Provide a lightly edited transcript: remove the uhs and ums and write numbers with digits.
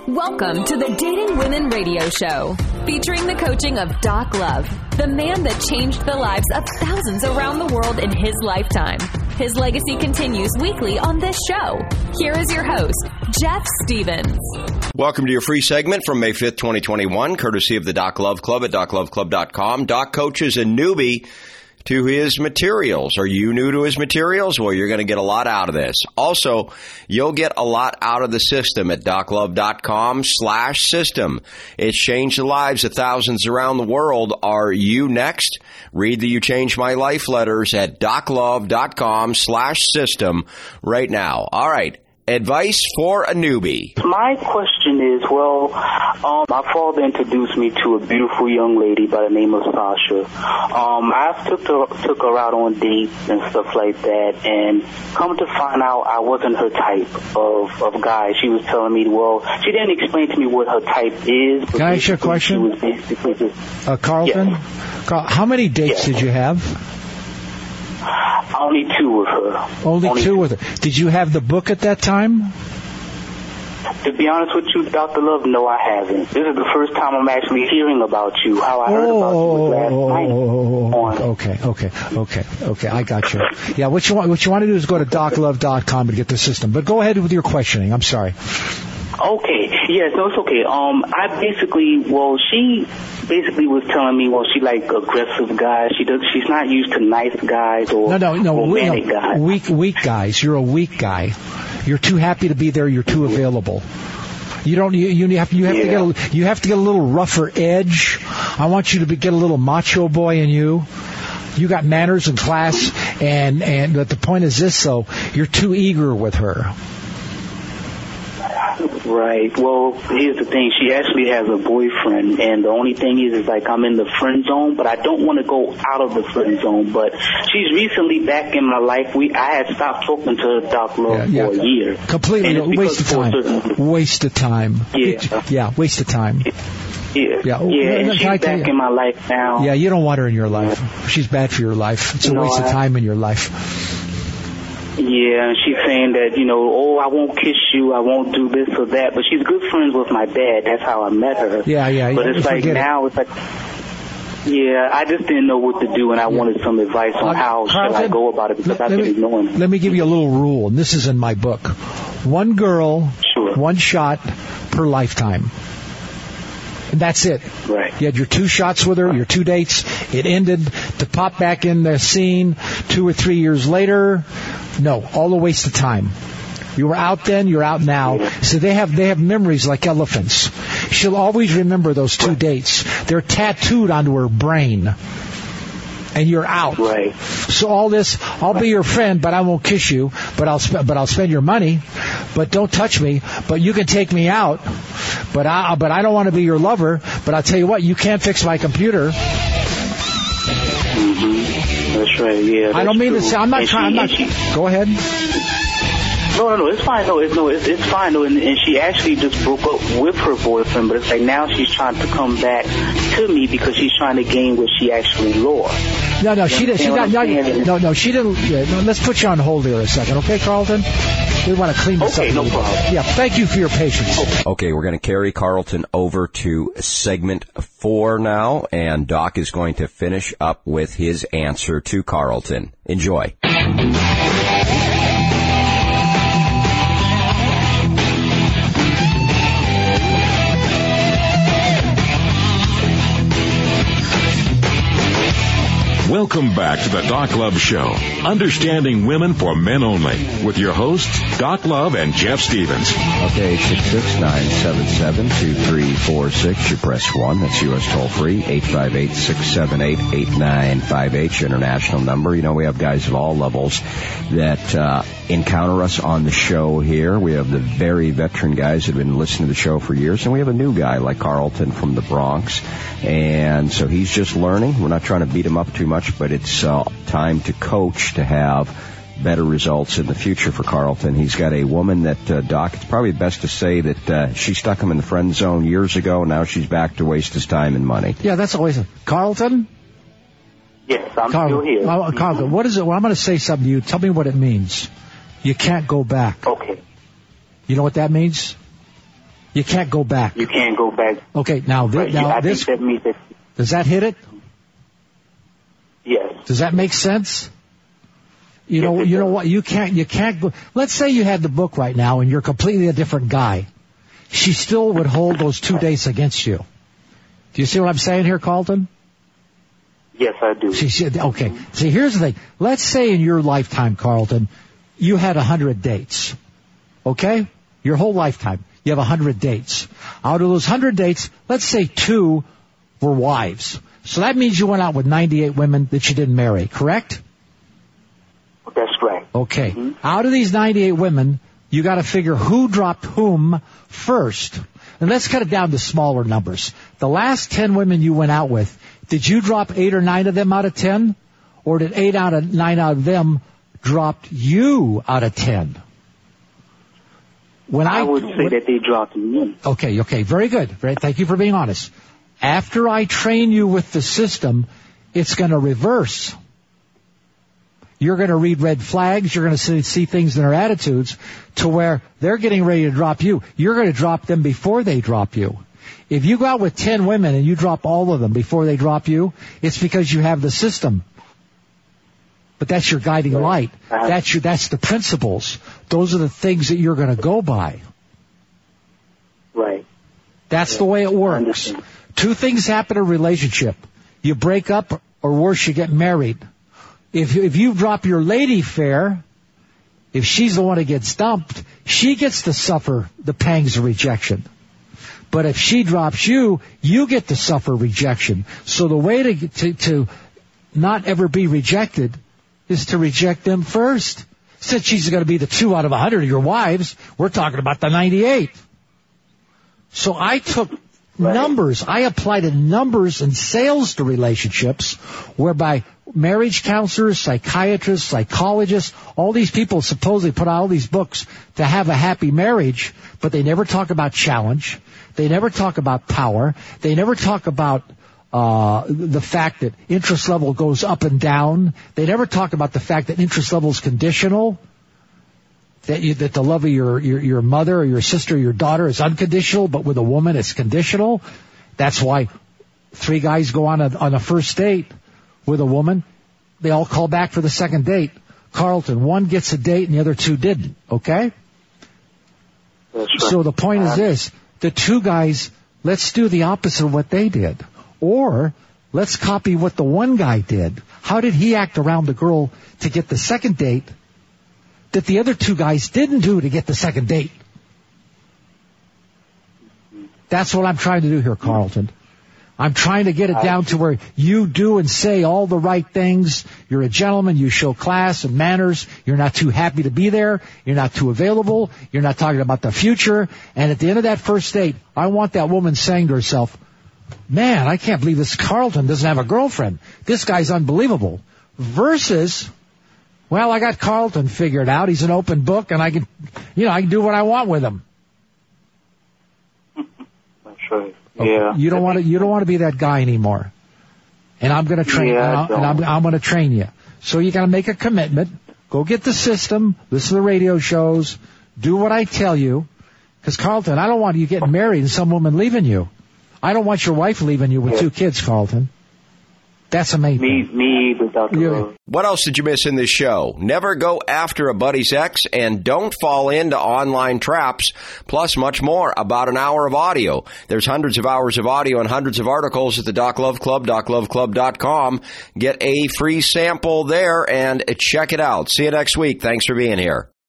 Welcome to the Dating Women Radio Show, featuring the coaching of Doc Love, the man that changed the lives of thousands around the world in his lifetime. His legacy continues weekly on this show. Here is your host, Jeff Stevens. Welcome to your free segment from May 5th, 2021, courtesy of the Doc Love Club at docloveclub.com. Doc coaches a newbie to his materials. Are you new to his materials? Well, you're going to get a lot out of this. Also, you'll get a lot out of the system at doclove.com/system. It's changed the lives of thousands around the world. Are you next? Read the You Changed My Life letters at doclove.com/system right now. All right. Advice for a newbie. My question is, my father introduced me to a beautiful young lady by the name of Sasha. I took her out on dates and stuff like that, and come to find out I wasn't her type of guy. She was telling me, she didn't explain to me what her type is. Can I ask you a question? She was basically just, Carlton? Yes. How many dates did you have? Only two with her. Only two with her. Did you have the book at that time? To be honest with you, Dr. Love, no, I haven't. This is the first time I'm actually hearing about you. How I heard about you was last night. Okay. I got you. Yeah, what you want to do is go to doclove.com and get the system. But go ahead with your questioning. I'm sorry. Okay. Yes, no, it's okay. She basically was telling me, she like aggressive guys. She's not used to nice guys or romantic guys. Weak guys. You're a weak guy. You're too happy to be there. You're too available. You have to get a little rougher edge. I want you to get a little macho boy in you. You got manners and class, but the point is this, though, you're too eager with her. Right. Well, here's the thing. She actually has a boyfriend, and the only thing is like I'm in the friend zone, but I don't want to go out of the friend zone. But she's recently back in my life. I had stopped talking to her, Doc Love, for a year. Completely waste of time. Waste of time. Yeah. Waste of time. Yeah, and she's back in my life now. Yeah, you don't want her in your life. She's bad for your life. It's a waste of time in your life. Yeah, and she's saying that, I won't kiss you, I won't do this or that, but she's good friends with my dad. That's how I met her. Yeah. But it's like now, it's like, I just didn't know what to do, and I wanted some advice on how should I go about it, because I've been ignoring it. Let me give you a little rule, and this is in my book. One girl, one shot per lifetime. And that's it. Right. You had your two shots with her, your two dates. It ended. To pop back in the scene 2 or 3 years later, no, all a waste of time. You were out then, you're out now. So they have memories like elephants. She'll always remember those two dates. They're tattooed onto her brain. And you're out. Right. So all this, I'll be your friend, but I won't kiss you. But I'll spend your money. But don't touch me. But you can take me out. But I don't want to be your lover. But I'll tell you what, you can't fix my computer. Mm-hmm. That's right. Yeah. I don't mean to say. I'm not trying. Go ahead. No, it's fine. It's fine. No, and she actually just broke up with her boyfriend, but it's like now she's trying to come back to me because she's trying to gain what she actually lost. No, she didn't. No, she didn't. Let's put you on hold here a second, okay, Carlton? We want to clean this up. Okay, no problem. Yeah, thank you for your patience. Okay, we're going to carry Carlton over to segment 4 now, and Doc is going to finish up with his answer to Carlton. Enjoy. Welcome back to the Doc Love Show, understanding women for men only, with your hosts, Doc Love and Jeff Stevens. Okay, 866-977-2346. You press 1. That's U.S. toll-free. 858-678-8958. International number. We have guys of all levels that encounter us on the show here. We have the very veteran guys that have been listening to the show for years, and we have a new guy like Carlton from the Bronx. And so he's just learning. We're not trying to beat him up too much, but it's time to coach to have better results in the future for Carlton. He's got a woman that, Doc, it's probably best to say that she stuck him in the friend zone years ago. Now she's back to waste his time and money. Yeah, that's always Carlton? Yes, I'm still here. Carlton, what is it? Well, I'm going to say something to you. Tell me what it means. You can't go back. Okay. You know what that means? You can't go back. You can't go back. Okay, now, I think that means that. Does that hit it? Yes. Does that make sense? You know what? You can't go. Let's say you had the book right now and you're completely a different guy. She still would hold those 2 dates against you. Do you see what I'm saying here, Carlton? Yes, I do. Okay. See, here's the thing. Let's say in your lifetime, Carlton, you had 100 dates. Okay? Your whole lifetime. You have 100 dates. Out of those 100 dates, let's say 2 were wives. So that means you went out with 98 women that you didn't marry, correct? That's right. Okay. Mm-hmm. Out of these 98 women, you got to figure who dropped whom first. And let's cut it down to smaller numbers. The last 10 women you went out with, did you drop 8 or 9 of them out of 10? Or did 8 out of 9 out of them drop you out of 10? I would say that they dropped me. Okay, very good. Thank you for being honest. After I train you with the system, it's going to reverse. You're going to read red flags. You're going to see things in their attitudes to where they're getting ready to drop you. You're going to drop them before they drop you. If you go out with 10 women and you drop all of them before they drop you, it's because you have the system. But that's your guiding light. That's the principles. Those are the things that you're going to go by. Right. That's the way it works. 2 things happen in a relationship. You break up, or worse, you get married. If you drop your lady fair, if she's the one that gets dumped, she gets to suffer the pangs of rejection. But if she drops you, you get to suffer rejection. So the way to not ever be rejected is to reject them first. Since she's going to be the 2 out of 100 of your wives, we're talking about the 98. So I took numbers. I applied numbers and sales to relationships, whereby marriage counselors, psychiatrists, psychologists, all these people supposedly put out all these books to have a happy marriage, but they never talk about challenge. They never talk about power. They never talk about the fact that interest level goes up and down. They never talk about the fact that interest level is conditional. That the love of your mother or your sister or your daughter is unconditional, but with a woman it's conditional. That's why 3 guys go on a first date with a woman. They all call back for the second date. Carlton, 1 gets a date and the other 2 didn't. Okay? That's right. So the point is this. The 2 guys, let's do the opposite of what they did. Or let's copy what the 1 guy did. How did he act around the girl to get the second date that the other 2 guys didn't do to get the second date? That's what I'm trying to do here, Carlton. I'm trying to get it down to where you do and say all the right things. You're a gentleman. You show class and manners. You're not too happy to be there. You're not too available. You're not talking about the future. And at the end of that first date, I want that woman saying to herself, man, I can't believe this Carlton doesn't have a girlfriend. This guy's unbelievable. Versus, well, I got Carlton figured out. He's an open book, and I can do what I want with him. That's right. Okay. Yeah. You don't want to be that guy anymore. And I'm going to train. Yeah, I'm going to train you. So you got to make a commitment. Go get the system. Listen to the radio shows. Do what I tell you. Because Carlton, I don't want you getting married and some woman leaving you. I don't want your wife leaving you with 2 kids, Carlton. That's amazing. Me, Dr. Love. What else did you miss in this show? Never go after a buddy's ex, and don't fall into online traps, plus much more. About an hour of audio. There's hundreds of hours of audio and hundreds of articles at the Doc Love Club, DocLoveClub.com. Get a free sample there and check it out. See you next week. Thanks for being here.